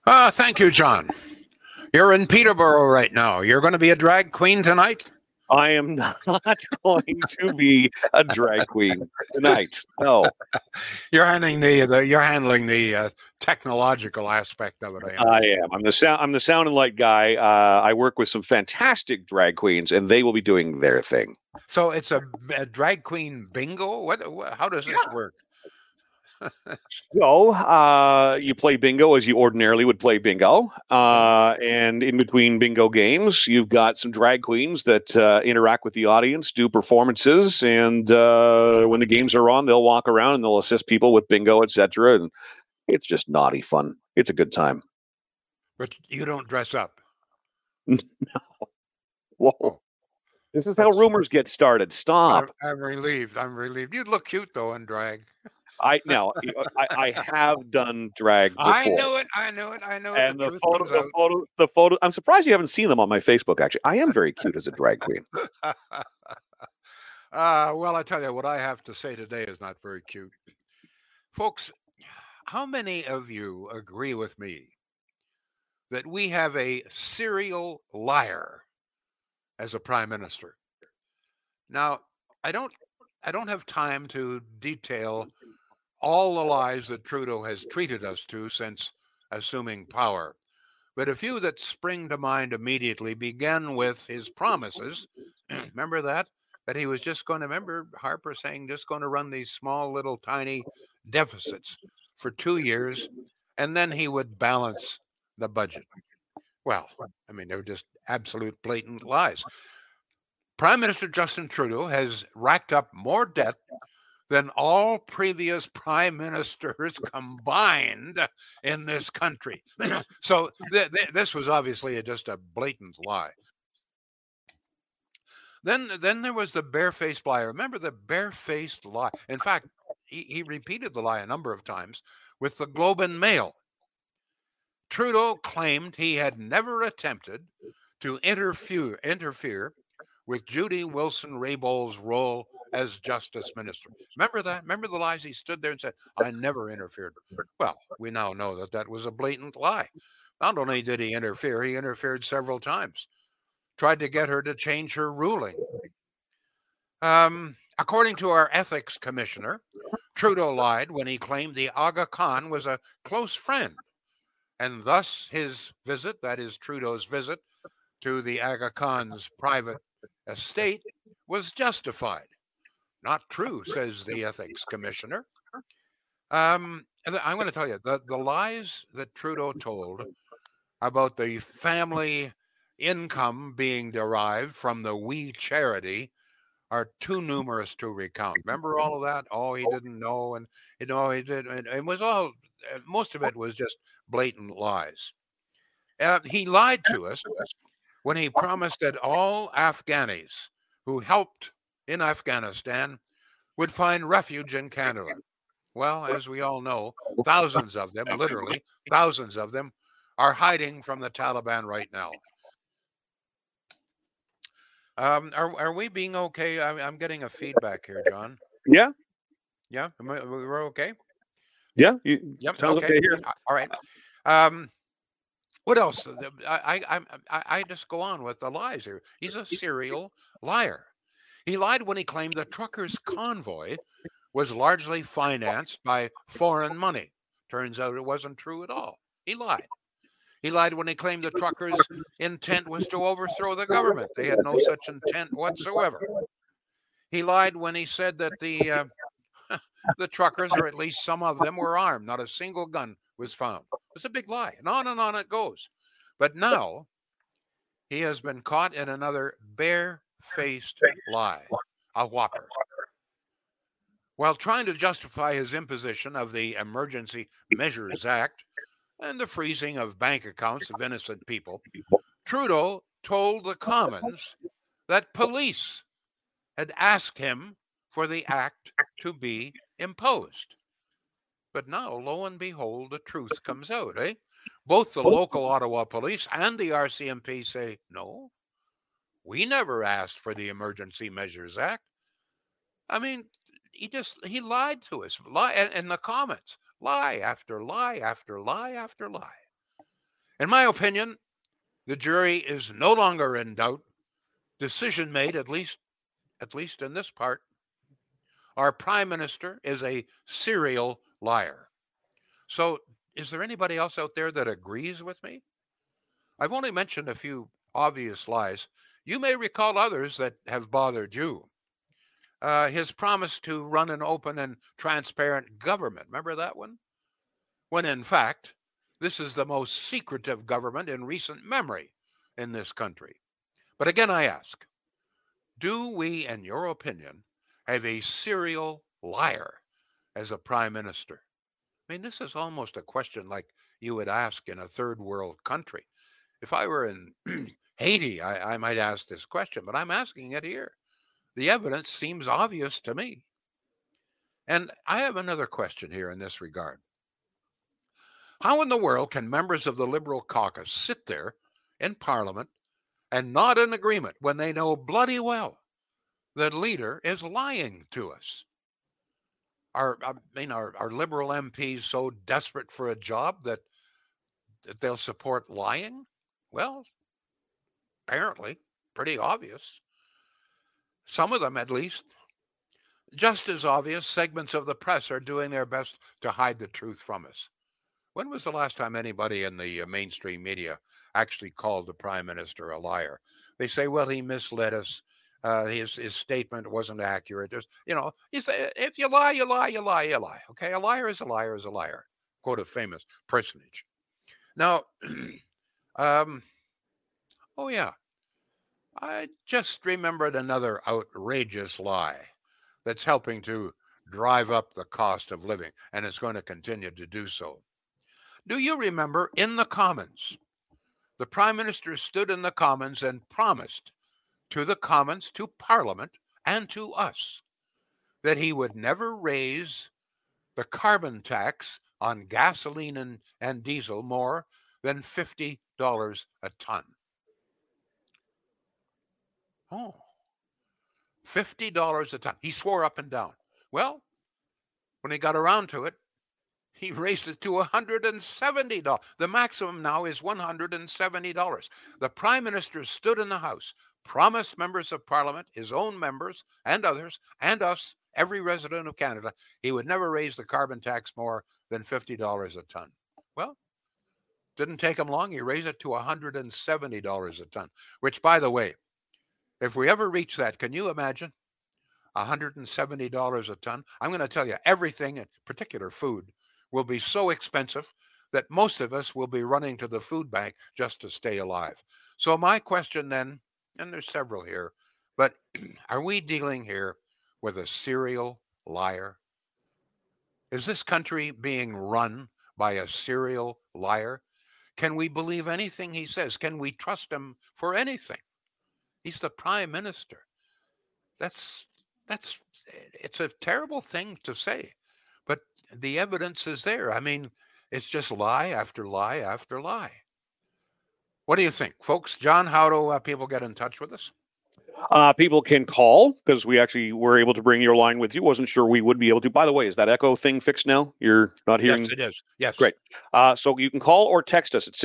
Thank you, John. You're in Peterborough right now. You're going to be a drag queen tonight? I am not going to be a drag queen tonight. No, You're handling the technological aspect of it. I I understand. am. I'm the sound and light guy. I work with some fantastic drag queens, and they will be doing their thing. So it's a drag queen bingo. How does this work? So you play bingo as you ordinarily would play bingo, Yeah. and in between bingo games, you've got some drag queens that interact with the audience, do performances, and when the games are on, they'll walk around and they'll assist people with bingo, etc. And it's just naughty fun. It's a good time. But you don't dress up. Whoa. Oh, This is how that's. rumors get started. Stop. I'm relieved. I'm relieved. You'd look cute though in drag. I have done drag I before. knew it. I knew it. I knew it. The And the truth photo, comes the out. photo, the photo. I'm surprised you haven't seen them on my Facebook. Actually, I am very cute as a drag queen. Well, I tell you, what I have to say today is not very cute. Folks, how many of you agree with me that we have a serial liar as a prime minister? Now, I don't I don't have time to detail all the lies that Trudeau has treated us to since assuming power. But a few that spring to mind immediately begin with his promises. Remember that? That he was just going to, remember Harper saying, just going to run these small, little, tiny deficits for 2 years, and then he would balance the budget. Well, I mean, they were just absolute blatant lies. Prime Minister Justin Trudeau has racked up more debt than all previous prime ministers combined in this country. So this was obviously just a blatant lie. Then there was the barefaced lie. Remember the barefaced lie? In fact, he repeated the lie a number of times with the Globe and Mail. Trudeau claimed he had never attempted to interfere with Judy Wilson-Raybould's role as Justice Minister. Remember that? Remember the lies? He stood there and said, I never interfered. Well, we now know that that was a blatant lie. Not only did he interfered several times. Tried to get her to change her ruling. According to our ethics commissioner, Trudeau lied when he claimed the Aga Khan was a close friend, and thus his visit, that is Trudeau's visit to the Aga Khan's private estate, was justified. Not true, says the ethics commissioner. I'm going to tell you the lies that Trudeau told about the family income being derived from the We Charity are too numerous to recount. Remember all of that? Oh, he didn't know, and he did. And it was all. Most of it was just blatant lies. He lied to us when he promised that all Afghanis who helped in Afghanistan would find refuge in Canada. Well, as we all know, thousands of them, literally thousands of them, are hiding from the Taliban right now. Are we being okay? I'm getting a feedback here, John. Yeah, Yeah, we're okay. yeah. Yep. Sounds Okay. okay here. All right. Um, what else? I just go on with the lies here. He's a serial liar. He lied when he claimed the truckers' convoy was largely financed by foreign money. Turns out it wasn't true at all. He lied. He lied when he claimed the truckers' intent was to overthrow the government. They had no such intent whatsoever. He lied when he said that the truckers, or at least some of them, were armed. Not a single gun was found. It's a big lie. And on it goes. But now he has been caught in another bare-faced lie, a whopper. While trying to justify his imposition of the Emergency Measures Act and the freezing of bank accounts of innocent people, Trudeau told the Commons that police had asked him for the act to be imposed. But now, lo and behold, the truth comes out, eh? Both the local Ottawa police and the RCMP say, no, we never asked for the Emergency Measures Act. I mean, he lied to us. Lie in the comments. Lie after lie after lie after lie. In my opinion, the jury is no longer in doubt. Decision made, at least in this part. Our prime minister is a serial liar. So, is there anybody else out there that agrees with me? I've only mentioned a few obvious lies. You may recall others that have bothered you. His promise to run an open and transparent government. Remember that one? When in fact, this is the most secretive government in recent memory in this country. But again, I ask, do we, in your opinion, have a serial liar as a prime minister? I mean, this is almost a question like you would ask in a third world country. If I were in Haiti, I might ask this question, but I'm asking it here. The evidence seems obvious to me. And I have another question here in this regard. How in the world can members of the Liberal caucus sit there in Parliament and nod in agreement when they know bloody well the leader is lying to us? Are Liberal MPs so desperate for a job that they'll support lying? Well, apparently, pretty obvious. Some of them, at least. Just as obvious, segments of the press are doing their best to hide the truth from us. When was the last time anybody in the mainstream media actually called the prime minister a liar? They say, well, he misled us. His statement wasn't accurate. There's, you say, if you lie, you lie, you lie, you lie. Okay, a liar is a liar is a liar. Quote a famous personage. Now, oh yeah, I just remembered another outrageous lie that's helping to drive up the cost of living, and it's going to continue to do so. Do you remember in the Commons, the Prime Minister stood in the Commons and promised to the Commons, to Parliament, and to us that he would never raise the carbon tax on gasoline and diesel more than $50 a ton. Oh, $50 a ton. He swore up and down. Well, when he got around to it, he raised it to $170. The maximum now is $170. The Prime Minister stood in the House, promised members of Parliament, his own members and others, and us, every resident of Canada, he would never raise the carbon tax more than $50 a ton. Well, didn't take him long. He raised it to $170 a ton, which, by the way, if we ever reach that, can you imagine? $170 a ton. I'm going to tell you, everything, in particular food, will be so expensive that most of us will be running to the food bank just to stay alive. So my question then, and there's several here, but are we dealing here with a serial liar? Is this country being run by a serial liar? Can we believe anything he says? Can we trust him for anything? He's the prime minister. It's a terrible thing to say, but the evidence is there. I mean, it's just lie after lie after lie. What do you think, folks? John, how do people get in touch with us? People can call because we actually were able to bring your line with you. Wasn't sure we would be able to. By the way, is that echo thing fixed now? You're not hearing? Yes, it is. Yes. Great. So you can call or text us at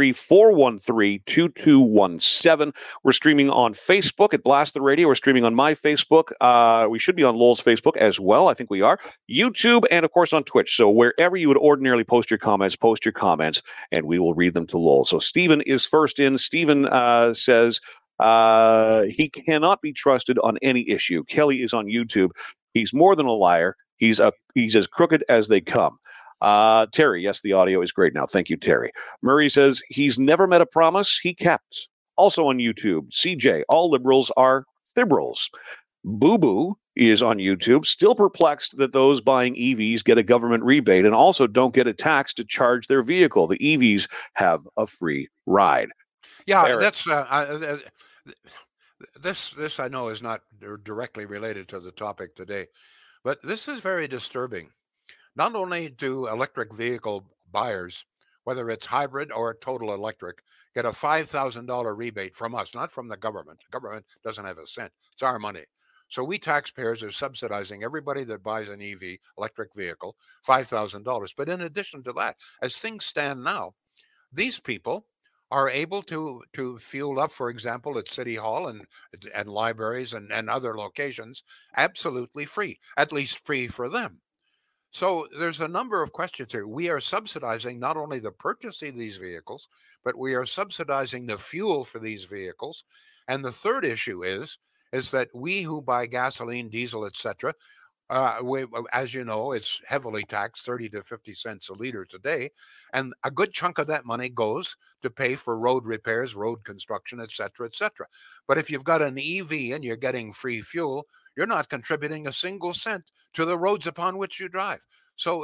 613-413-2217. We're streaming on Facebook at Blast the Radio. We're streaming on my Facebook. We should be on Lowell's Facebook as well. I think we are. YouTube and, of course, on Twitch. So wherever you would ordinarily post your comments, and we will read them to Lowell. So Stephen is first in. Stephen says... he cannot be trusted on any issue. Kelly is on YouTube. He's more than a liar. He's as crooked as they come. Terry, yes, the audio is great now. Thank you, Terry. Murray says he's never met a promise he kept. Also on YouTube. CJ, all liberals are liberals. Boo Boo is on YouTube, still perplexed that those buying EVs get a government rebate and also don't get a tax to charge their vehicle. The EVs have a free ride. Yeah, Eric. This I know is not directly related to the topic today, but this is very disturbing. Not only do electric vehicle buyers, whether it's hybrid or total electric, get a $5,000 rebate from us, not from the government. The government doesn't have a cent. It's our money. So we taxpayers are subsidizing everybody that buys an EV, electric vehicle, $5,000. But in addition to that, as things stand now, these people are able to fuel up, for example, at City Hall and libraries and other locations, absolutely free, at least free for them. So there's a number of questions here. We are subsidizing not only the purchase of these vehicles, but we are subsidizing the fuel for these vehicles. And the third issue is that we who buy gasoline, diesel, etc., as you know, it's heavily taxed, 30 to 50 cents a liter today. And a good chunk of that money goes to pay for road repairs, road construction, et cetera, et cetera. But if you've got an EV and you're getting free fuel, you're not contributing a single cent to the roads upon which you drive. So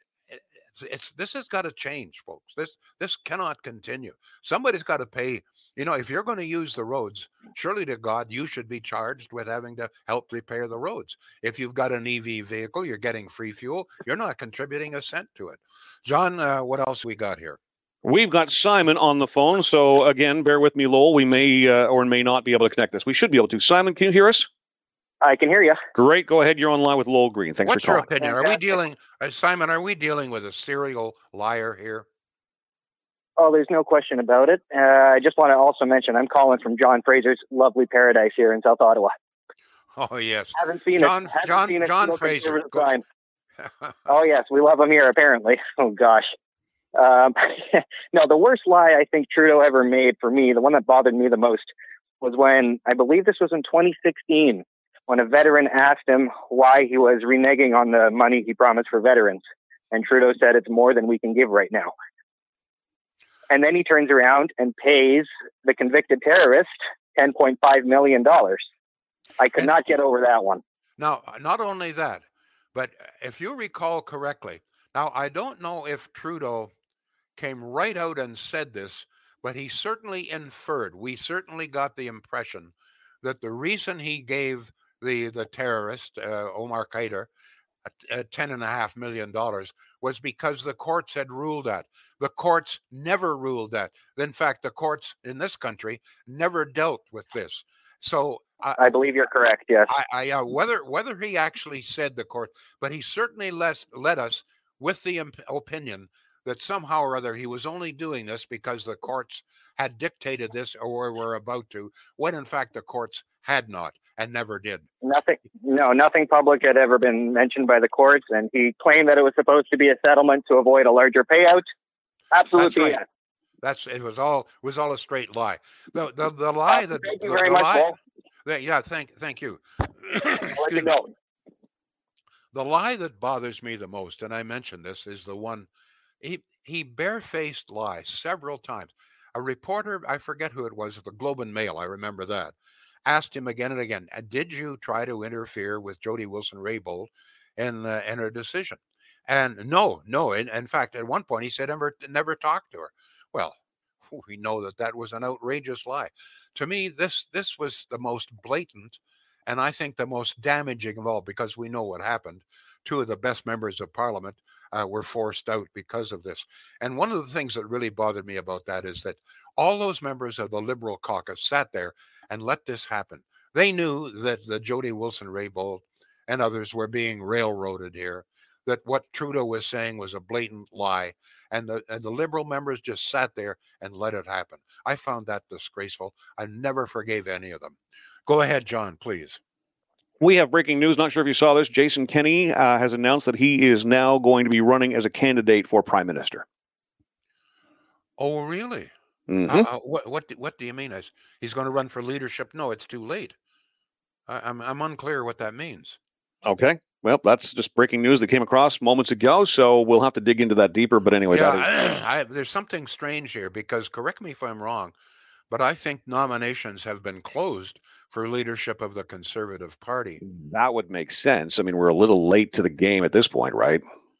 this has got to change, folks. This cannot continue. Somebody's got to pay. You know, if you're going to use the roads, surely to God, you should be charged with having to help repair the roads. If you've got an EV vehicle, you're getting free fuel. You're not contributing a cent to it. John, what else we got here? We've got Simon on the phone. So again, bear with me, Lowell. We may or may not be able to connect this. We should be able to. Simon, can you hear us? I can hear you. Great. Go ahead. You're online with Lowell Green. Thanks What's for calling. What's your opinion? Are we dealing, Simon, are we dealing with a serial liar here? Oh, there's no question about it. I just want to also mention I'm calling from John Fraser's lovely paradise here in South Ottawa. Oh, yes. Haven't seen John, it. John Fraser. Oh, yes. We love him here, apparently. Oh, gosh. No, the worst lie I think Trudeau ever made for me, the one that bothered me the most, was when, I believe this was in 2016, when a veteran asked him why he was reneging on the money he promised for veterans. And Trudeau said, it's more than we can give right now. And then he turns around and pays the convicted terrorist $10.5 million. I could not get over that one. Now, not only that, but if you recall correctly, now I don't know if Trudeau came right out and said this, but he certainly inferred, we certainly got the impression that the reason he gave the terrorist, Omar Khadr, $10.5 million was because the courts had ruled that. The courts never ruled that. In fact, the courts in this country never dealt with this. So I believe you're correct. Yes. Whether he actually said the court, but he certainly led us with the opinion that somehow or other he was only doing this because the courts had dictated this or were about to, when in fact the courts had not and never did. Nothing public had ever been mentioned by the courts, and he claimed that it was supposed to be a settlement to avoid a larger payout. Absolutely. That's right. It was all a straight lie. The lie that thank you very much. Thank you. Excuse me. The lie that bothers me the most, and I mentioned this, is the one he barefaced lies several times. A reporter, I forget who it was, the Globe and Mail, I remember that, asked him again and again, did you try to interfere with Jody Wilson-Raybould in her decision? And no. In fact, at one point he said never talked to her. Well, we know that was an outrageous lie. To me, this was the most blatant, and I think the most damaging of all, because we know what happened. Two of the best members of Parliament were forced out because of this. And one of the things that really bothered me about that is that all those members of the Liberal caucus sat there and let this happen. They knew that the Jody Wilson-Raybould and others were being railroaded here, that what Trudeau was saying was a blatant lie, and the Liberal members just sat there and let it happen. I found that disgraceful. I never forgave any of them. Go ahead, John, please. We have breaking news. Not sure if you saw this. Jason Kenney has announced that he is now going to be running as a candidate for Prime Minister. Oh, really? Mm-hmm. What do you mean? He's going to run for leadership? No, it's too late. I'm unclear what that means. Okay. Well, that's just breaking news that came across moments ago, so we'll have to dig into that deeper. But anyway, there's something strange here, because, correct me if I'm wrong, but I think nominations have been closed for leadership of the Conservative Party. That would make sense. I mean, we're a little late to the game at this point, right?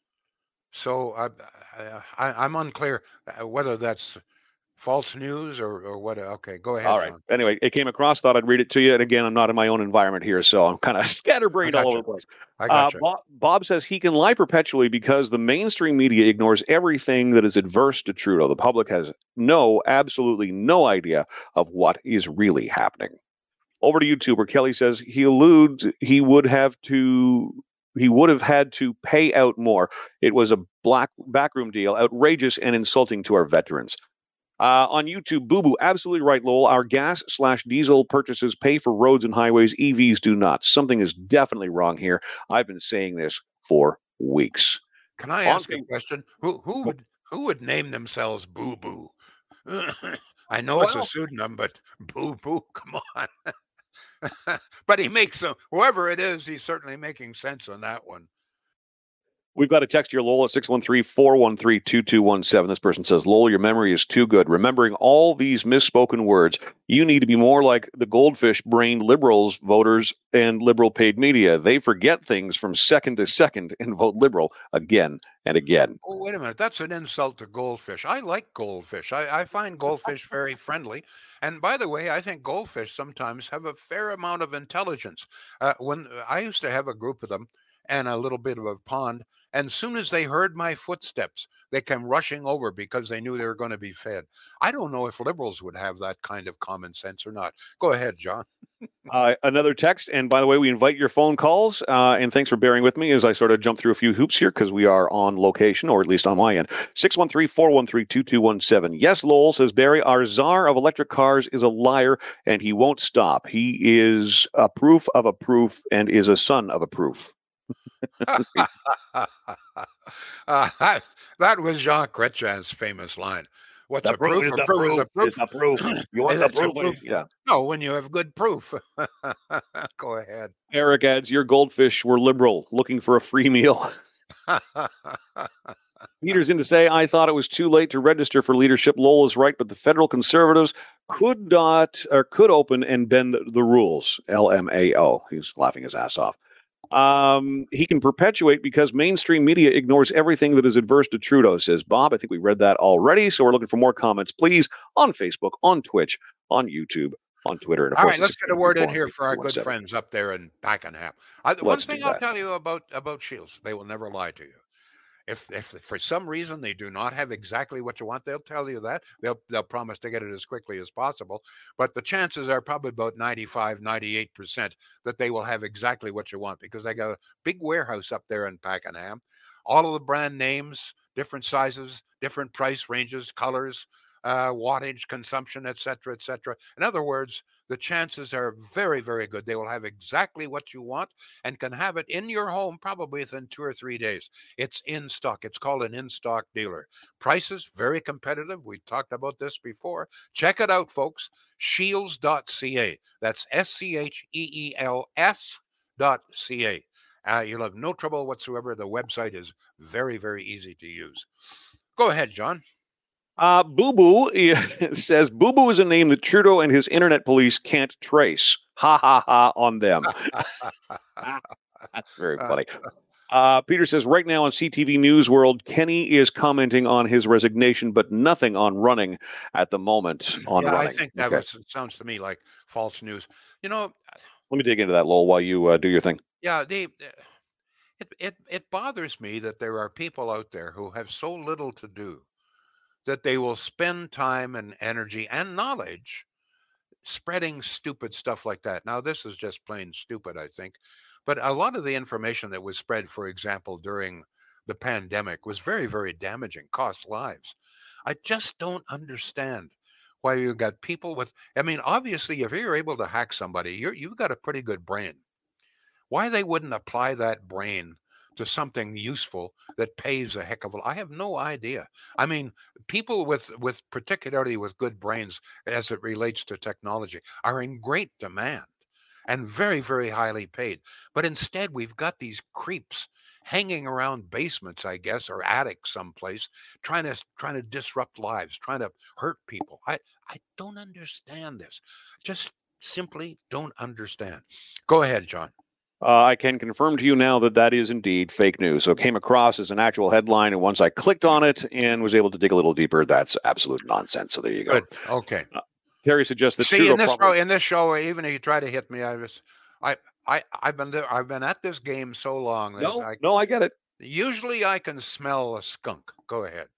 So I'm unclear whether that's false news or what. Okay, go ahead. All right. John. Anyway, it came across, thought I'd read it to you. And again, I'm not in my own environment here, so I'm kind of scatterbrained all over the place. I got you. Bob says he can lie perpetually because the mainstream media ignores everything that is adverse to Trudeau. The public has absolutely no idea of what is really happening. Over to YouTube, where Kelly says he alludes he would have had to pay out more. It was a backroom deal, outrageous and insulting to our veterans. On YouTube, Boo Boo, absolutely right, Lowell. Our gas/diesel purchases pay for roads and highways. EVs do not. Something is definitely wrong here. I've been saying this for weeks. Can I ask a question? Who would name themselves Boo Boo? I know it's a pseudonym, but Boo Boo, come on. But he makes whoever it is, he's certainly making sense on that one. We've got a text here, Lowell, at 613-413-2217. This person says, Lowell, your memory is too good. Remembering all these misspoken words, you need to be more like the goldfish-brained liberals, voters, and liberal paid media. They forget things from second to second and vote liberal again and again. Oh, wait a minute. That's an insult to goldfish. I like goldfish. I find goldfish very friendly. And by the way, I think goldfish sometimes have a fair amount of intelligence. When I used to have a group of them and a little bit of a pond, and as soon as they heard my footsteps, they came rushing over because they knew they were going to be fed. I don't know if liberals would have that kind of common sense or not. Go ahead, John. Another text. And by the way, we invite your phone calls. And thanks for bearing with me as I sort of jump through a few hoops here because we are on location, or at least on my end. 613-413-2217. Yes, Lowell, says Barry, our czar of electric cars is a liar and he won't stop. He is a proof of a proof and is a son of a proof. That was Jacques Chrétien's famous line. What's a proof? A proof is a proof. It's a proof. You want the proof? Yeah. No, when you have good proof. Go ahead. Eric adds, your goldfish were liberal, looking for a free meal. Peter's in to say, I thought it was too late to register for leadership. Lowell is right, but the federal conservatives could open and bend the rules. LMAO. He's laughing his ass off. He can perpetuate because mainstream media ignores everything that is adverse to Trudeau, says Bob. I think we read that already, so we're looking for more comments, please, on Facebook, on Twitch, on YouTube, on Twitter. And of All course, right, let's get a word in here for our good friends up there in Pakenham. One thing I'll tell you about Shields, they will never lie to you. If for some reason they do not have exactly what you want, they'll tell you that. They'll promise to get it as quickly as possible. But the chances are probably about 95, 98% that they will have exactly what you want because they got a big warehouse up there in Pakenham. All of the brand names, different sizes, different price ranges, colors, wattage, consumption, etc., etc. In other words, the chances are very, very good. They will have exactly what you want and can have it in your home probably within 2 or 3 days. It's in stock. It's called an in-stock dealer. Prices, very competitive. We talked about this before. Check it out, folks. Shields.ca. That's SCHEELS.ca. You'll have no trouble whatsoever. The website is very, very easy to use. Go ahead, John. Boo Boo says Boo Boo is a name that Trudeau and his internet police can't trace. Ha ha ha on them. That's very funny. Peter says right now on CTV News World, Kenny is commenting on his resignation, but nothing on running at the moment. Running. I think that sounds to me like false news. You know, let me dig into that, Lowell, while you do your thing. Yeah, it bothers me that there are people out there who have so little to do that they will spend time and energy and knowledge spreading stupid stuff like that. Now, this is just plain stupid, I think. But a lot of the information that was spread, for example, during the pandemic was very, very damaging, cost lives. I just don't understand why you got people with, obviously, if you're able to hack somebody, you've got a pretty good brain. Why they wouldn't apply that brain to something useful that pays a heck of a lot. I have no idea. People with particularly with good brains as it relates to technology are in great demand and very, very highly paid. But instead, we've got these creeps hanging around basements, I guess, or attics someplace, trying to disrupt lives, trying to hurt people. I don't understand this. Just simply don't understand. Go ahead, John. I can confirm to you now that is indeed fake news. So it came across as an actual headline, and once I clicked on it and was able to dig a little deeper, that's absolute nonsense. So there you go. Good. Okay. Terry suggests that in this show, even if you try to hit me, I've been at this game so long. No, I get it. Usually, I can smell a skunk. Go ahead.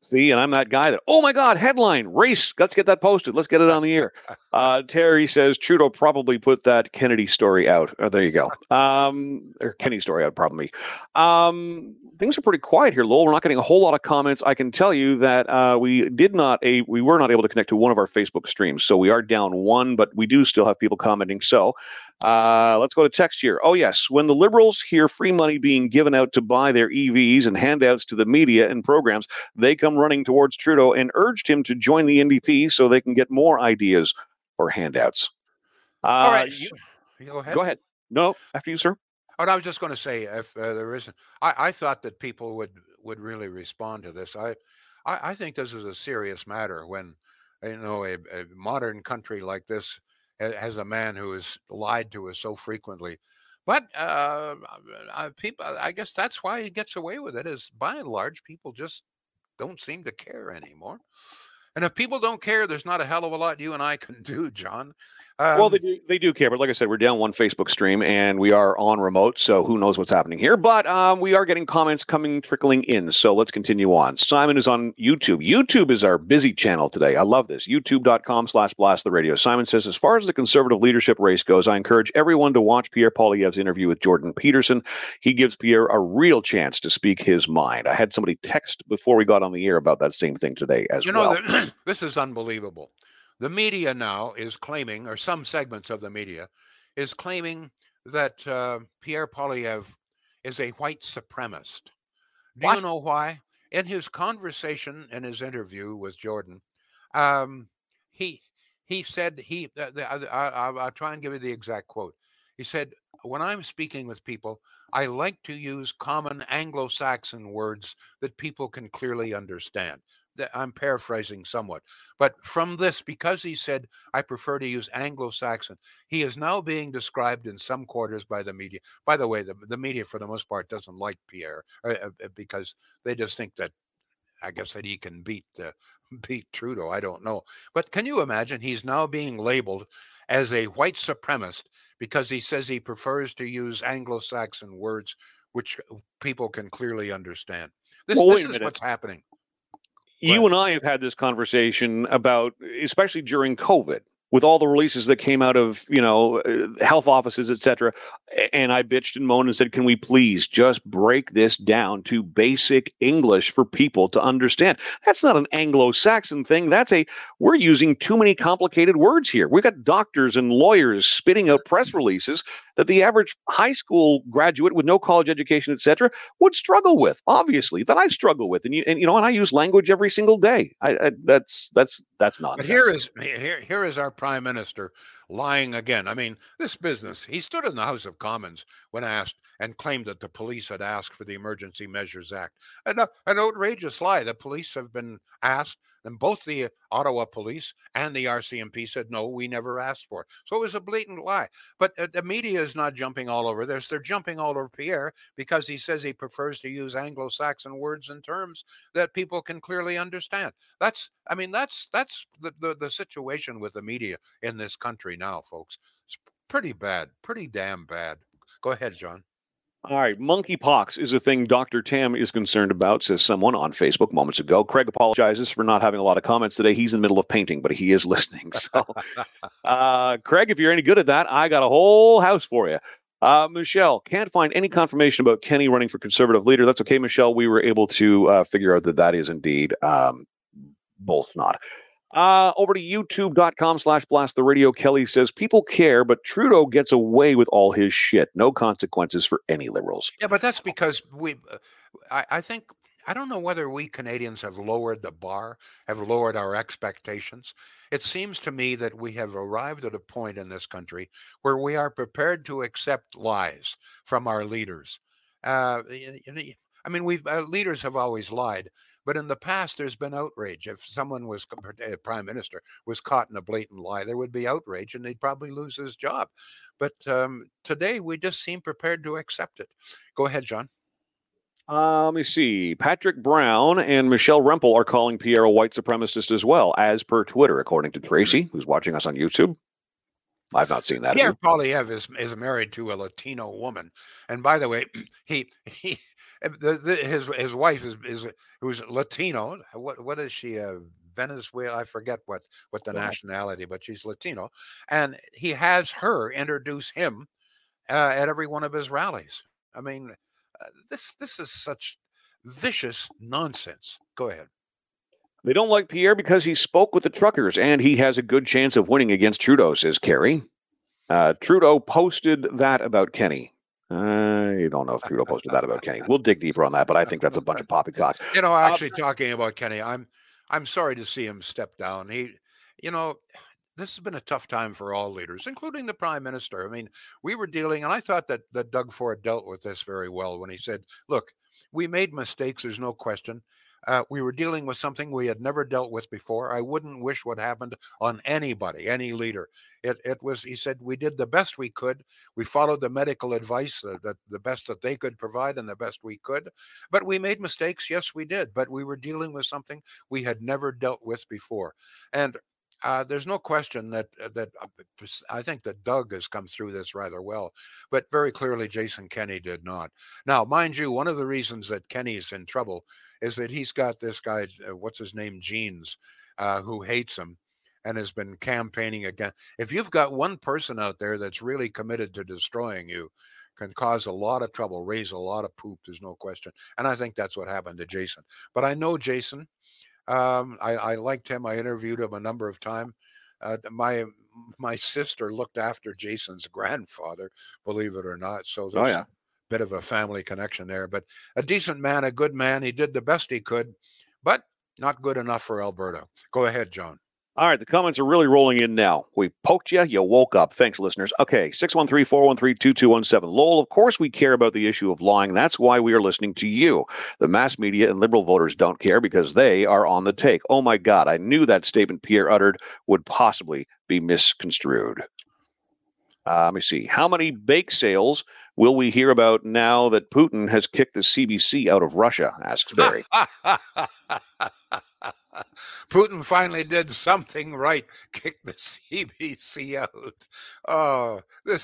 See, and I'm that guy that, oh my God, headline, race. Let's get that posted. Let's get it on the air. Terry says Trudeau probably put that Kennedy story out. Oh, there you go. Or Kenny story out, probably. Things are pretty quiet here, Lowell. We're not getting a whole lot of comments. I can tell you that we were not able to connect to one of our Facebook streams. So we are down one, but we do still have people commenting. So let's go to text here. Oh, yes. When the Liberals hear free money being given out to buy their EVs and handouts to the media and programs, they come running towards Trudeau and urged him to join the NDP so they can get more ideas for handouts. All right. You go ahead. Go ahead. No, after you, sir. Oh, and I was just going to say, if there isn't, I thought that people would really respond to this. I think this is a serious matter when, a modern country like this has a man who is lied to us so frequently. But people, I guess that's why he gets away with it, is by and large, people just don't seem to care anymore. And if people don't care, there's not a hell of a lot you and I can do, John. Well, they do care, but like I said, we're down one Facebook stream and we are on remote, so who knows what's happening here. But we are getting comments trickling in, so let's continue on. Simon is on YouTube. YouTube is our busy channel today. I love this. YouTube.com/Blast the Radio. Simon says, as far as the Conservative leadership race goes, I encourage everyone to watch Pierre Poilievre's interview with Jordan Peterson. He gives Pierre a real chance to speak his mind. I had somebody text before we got on the air about that same thing today as well. This is unbelievable. The media now is claiming, or some segments of the media is claiming, that Pierre Poilievre is a white supremacist. Do you know why? In his conversation, in his interview with Jordan, he said I'll try and give you the exact quote. He said, when I'm speaking with people, I like to use common Anglo-Saxon words that people can clearly understand. I'm paraphrasing somewhat, but from this, because he said, I prefer to use Anglo-Saxon, he is now being described in some quarters by the media. By the way, the media, for the most part, doesn't like Pierre because they just think that, I guess, that he can beat Trudeau. I don't know. But can you imagine he's now being labeled as a white supremacist because he says he prefers to use Anglo-Saxon words which people can clearly understand? This is what's happening. You and I have had this conversation about, especially during COVID, with all the releases that came out of, health offices, et cetera. And I bitched and moaned and said, can we please just break this down to basic English for people to understand? That's not an Anglo-Saxon thing. We're using too many complicated words here. We've got doctors and lawyers spitting out press releases that the average high school graduate with no college education, et cetera, would struggle with, obviously, that I struggle with. And I use language every single day. That's nonsense. But here is our Prime Minister lying again. I mean, this business, he stood in the House of Commons when asked and claimed that the police had asked for the Emergency Measures Act. An outrageous lie. The police have been asked, and both the Ottawa police and the RCMP said, no, we never asked for it. So it was a blatant lie. But the media is not jumping all over this. They're jumping all over Pierre because he says he prefers to use Anglo-Saxon words and terms that people can clearly understand. That's the situation with the media in this country now, folks. It's pretty bad, pretty damn bad. Go ahead, John. All right. Monkeypox is a thing Dr. Tam is concerned about, says someone on Facebook moments ago. Craig apologizes for not having a lot of comments today. He's in the middle of painting, but he is listening. So, Craig, if you're any good at that, I got a whole house for you. Michelle, can't find any confirmation about Kenny running for Conservative leader. That's okay, Michelle. We were able to figure out that is indeed both not. Over to youtube.com/Blast the Radio. Kelly says, people care, but Trudeau gets away with all his shit. No consequences for any Liberals. Yeah, but that's because I think, I don't know whether we Canadians have lowered the bar, have lowered our expectations. It seems to me that we have arrived at a point in this country where we are prepared to accept lies from our leaders. Leaders have always lied. But in the past, there's been outrage. If someone a prime minister was caught in a blatant lie, there would be outrage and they'd probably lose his job. But today, we just seem prepared to accept it. Go ahead, John. Let me see. Patrick Brown and Michelle Rempel are calling Pierre a white supremacist as well, as per Twitter, according to Tracy, who's watching us on YouTube. I've not seen that. Pierre Poilievre is married to a Latino woman. And by the way, His wife is who's Latino. What is she? Venezuela. I forget what the nationality, but she's Latino, and he has her introduce him at every one of his rallies. I mean, this is such vicious nonsense. Go ahead. They don't like Pierre because he spoke with the truckers, and he has a good chance of winning against Trudeau, says Kerry. Trudeau posted that about Kenney. I don't know if Trudeau posted that about Kenney. We'll dig deeper on that, but I think that's a bunch of poppycock. Actually, talking about Kenney, I'm sorry to see him step down. This has been a tough time for all leaders, including the Prime Minister. I mean, we were dealing, and I thought that Doug Ford dealt with this very well when he said, look, we made mistakes, there's no question. We were dealing with something we had never dealt with before. I wouldn't wish what happened on anybody, any leader. It was, he said, we did the best we could. We followed the medical advice, that the best that they could provide and the best we could. But we made mistakes. Yes, we did. But we were dealing with something we had never dealt with before. And there's no question that I think that Doug has come through this rather well, but very clearly Jason Kenney did not. Now, mind you, one of the reasons that Kenney's in trouble is that he's got this guy, what's his name, Jeans, who hates him and has been campaigning again. If you've got one person out there that's really committed to destroying you, can cause a lot of trouble, raise a lot of poop, there's no question. And I think that's what happened to Jason. But I know Jason. I liked him. I interviewed him a number of times. My sister looked after Jason's grandfather, believe it or not. So there's a bit of a family connection there. But a decent man, a good man. He did the best he could, but not good enough for Alberta. Go ahead, John. All right, the comments are really rolling in now. We poked you, you woke up. Thanks, listeners. Okay, 613-413-2217. Lowell, of course we care about the issue of lying. That's why we are listening to you. The mass media and Liberal voters don't care because they are on the take. Oh my God, I knew that statement Pierre uttered would possibly be misconstrued. Let me see. How many bake sales will we hear about now that Putin has kicked the CBC out of Russia, asks Barry. Putin finally did something right, kicked the CBC out. Oh,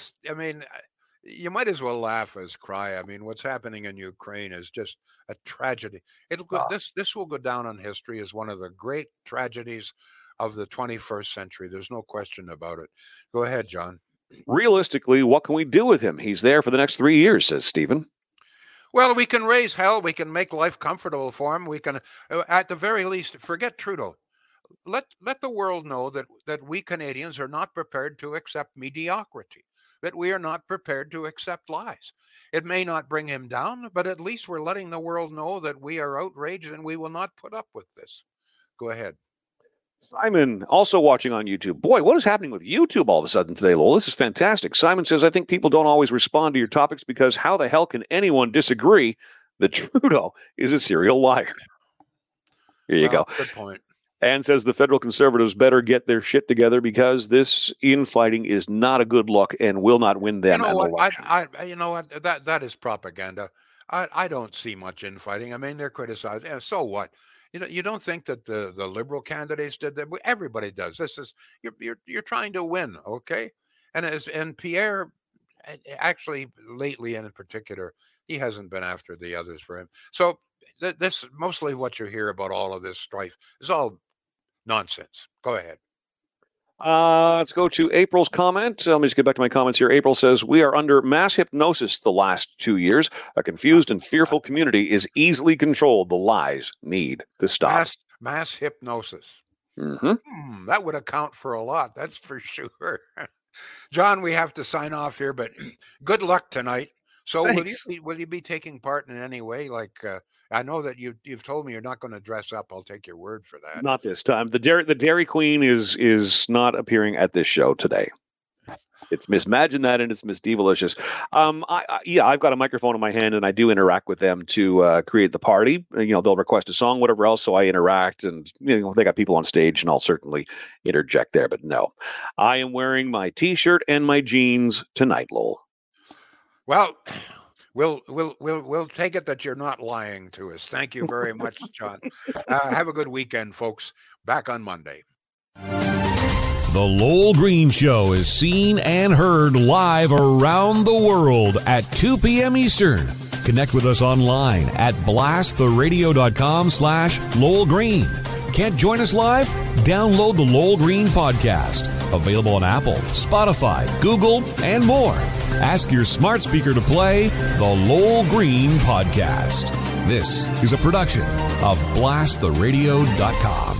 you might as well laugh as cry. I mean, what's happening in Ukraine is just a tragedy. This will go down in history as one of the great tragedies of the 21st century. There's no question about it. Go ahead, John. Realistically, what can we do with him? He's there for the next 3 years, says Stephen. Well, we can raise hell. We can make life comfortable for him. We can, at the very least, forget Trudeau. Let the world know that we Canadians are not prepared to accept mediocrity, that we are not prepared to accept lies. It may not bring him down, but at least we're letting the world know that we are outraged and we will not put up with this. Go ahead. Simon, also watching on YouTube. Boy, what is happening with YouTube all of a sudden today, Lowell? This is fantastic. Simon says, I think people don't always respond to your topics because how the hell can anyone disagree that Trudeau is a serial liar? Here you go. Good point. And says the federal Conservatives better get their shit together because this infighting is not a good look and will not win them an election. You know what? That is propaganda. I don't see much infighting. I mean, they're criticized. So what? You don't think that the Liberal candidates did that? Everybody does. This is you're trying to win, okay? And Pierre, actually, lately and in particular, he hasn't been after the others for him. So this mostly what you hear about all of this strife is all nonsense. Go ahead. Let's go to April's comment. Let me just get back to my comments here. April says, we are under mass hypnosis the last 2 years. A confused and fearful community is easily controlled. The lies need to stop. Mass hypnosis. Mm-hmm. That would account for a lot. That's for sure. John, we have to sign off here, but good luck tonight. So will you be taking part in any way? Like, I know that you've told me you're not going to dress up. I'll take your word for that. Not this time. The Dairy Queen is not appearing at this show today. It's Miss Imagine That and it's Miss Divalicious. I've got a microphone in my hand and I do interact with them to create the party. They'll request a song, whatever else, so I interact, and they got people on stage and I'll certainly interject there. But no, I am wearing my T-shirt and my jeans tonight, Lowell. Well, we'll take it that you're not lying to us. Thank you very much, John. Have a good weekend, folks. Back on Monday. The Lowell Green Show is seen and heard live around the world at 2 p.m. Eastern. Connect with us online at blasttheradio.com/Lowell Green. Can't join us live? Download the Lowell Green podcast. Available on Apple, Spotify, Google, and more. Ask your smart speaker to play the Lowell Green podcast. This is a production of blasttheradio.com.